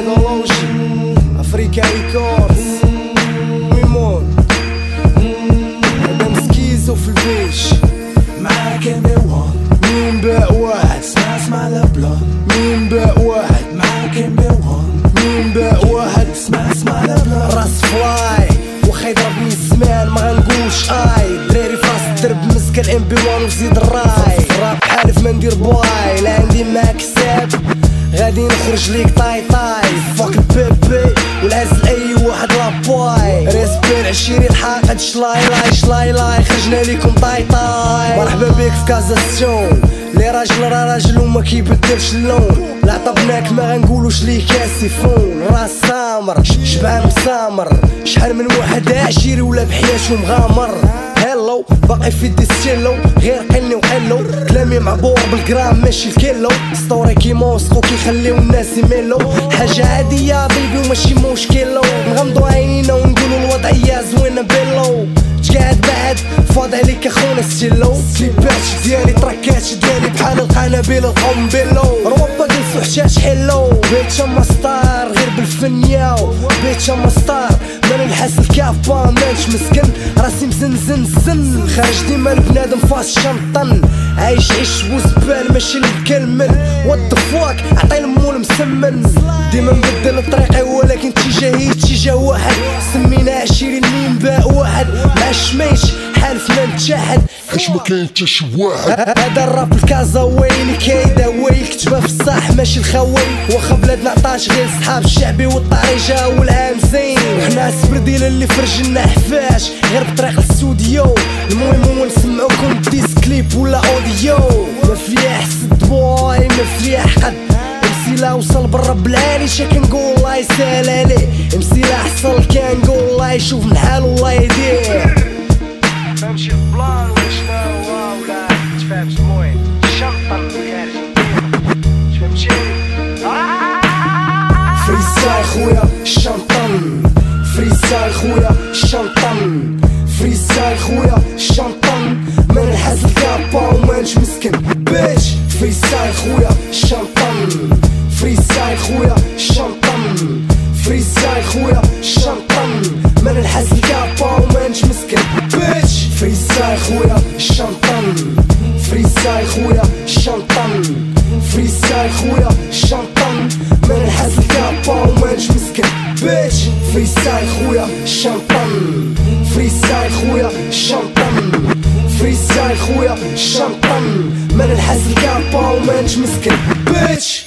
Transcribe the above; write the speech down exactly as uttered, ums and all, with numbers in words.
ايدولوجي افريكا ريكوردز ميمون مدام سكيزو في البيش معاك ام وان مين باق واحد اسمع اسمع لبلان مين باق واحد معاك ام وان مين باق واحد اسمع اسمع لبلان راس فلاي وخا يضربني الزمان ما غنقولش اي دراري في راس الدرب مسك الام بي وان وزيد الراي راب حالف ما ندير بواي لا عندي معاك حساب غادي نخرج ليك طاي طاي فوق البيبي والعز لاي واحد لابواي ريسبير عشيرين حاقد شلاي لاي شلاي لاي خرجنا ليكم طاي طاي مرحبا بيك في كازاسيون لي راجل راه راجل وما كيبدلش اللون لا طبناك ما غنقولوش ليه كاسيفون راس سامر شبعان مسامر شحال من واحد عشيري ولا بحياته مغامر هلو باقي في ديستيلو غير قلني وحلو كلامي معبور بالجرام ماشي الكيلو ستوري كي موسقو كيخليو الناس يميلو حاجة عادية بيبي وماشي مشكلو نغمضو عينينا ونقولو الوضعية زوينة بيلو تقعد بعد فاض عليك اخونا ستيلو سليبات ديالي تراكات ديالي بحال القنابل القنبلو روبا جلسو حشاش حلو بيتشا مستار غير بالفن ياو بيتشا مستار ما نلحس الكاف بامانش مسكن راسي مزنزن زن خارج ديما البنادم فاس شنطن عايش عيش وزبال ماشي المكلمن وات ذا فاك عطي المول مسمن ديما مبدل طريقي ولكن اتجاهي اتجاه واحد سمينا عشيرين مين باق واحد مع الشميش حالف ما نتشاحد حيت ما كاين حتى شي واحد. هذا الراب الكازا وين كايدا ويل كتبه في الصح ماشي الخوي واخا بلادنا عطاش غير صحاب الشعبي والطريجه والعام زين وحنا السبرديل اللي فرجلنا حفاش غير بطريق الاستوديو المهم هو نسمعوكم ديس كليب ولا اوديو ما فيها حسد بوي ما فيها حقد امسي لا وصل بالرب العالي شا كنقول الله يسهل عليه امسي لا حصل كنقول الله يشوف من حال والله يدير فهمشي البلان ولا شنو ولا تفهمش المهم الشنطة الخارج تفهمتي فريستايل خويا الشنطن فريستايل خويا الشنطن فريستايل خويا الشنطن ما نلحس الكابا ومانش مسكن بيتش فريستايل خويا الشنطن فريستايل خويا الشنطن فريستايل خويا الشنطن ما نلحس الكابا ومانش مسكن بيتش فريستايل خويا الشنطن فريستايل خويا الشنطن فريستايل خويا الشنطن ما نلحس الكابا ومانش مسكن بيتش فريستايل خويا الشنطن فريستايل خويا الشنطن فريستايل خويا الشنطن ما نلحس الكابا ومانش مسكن بيتش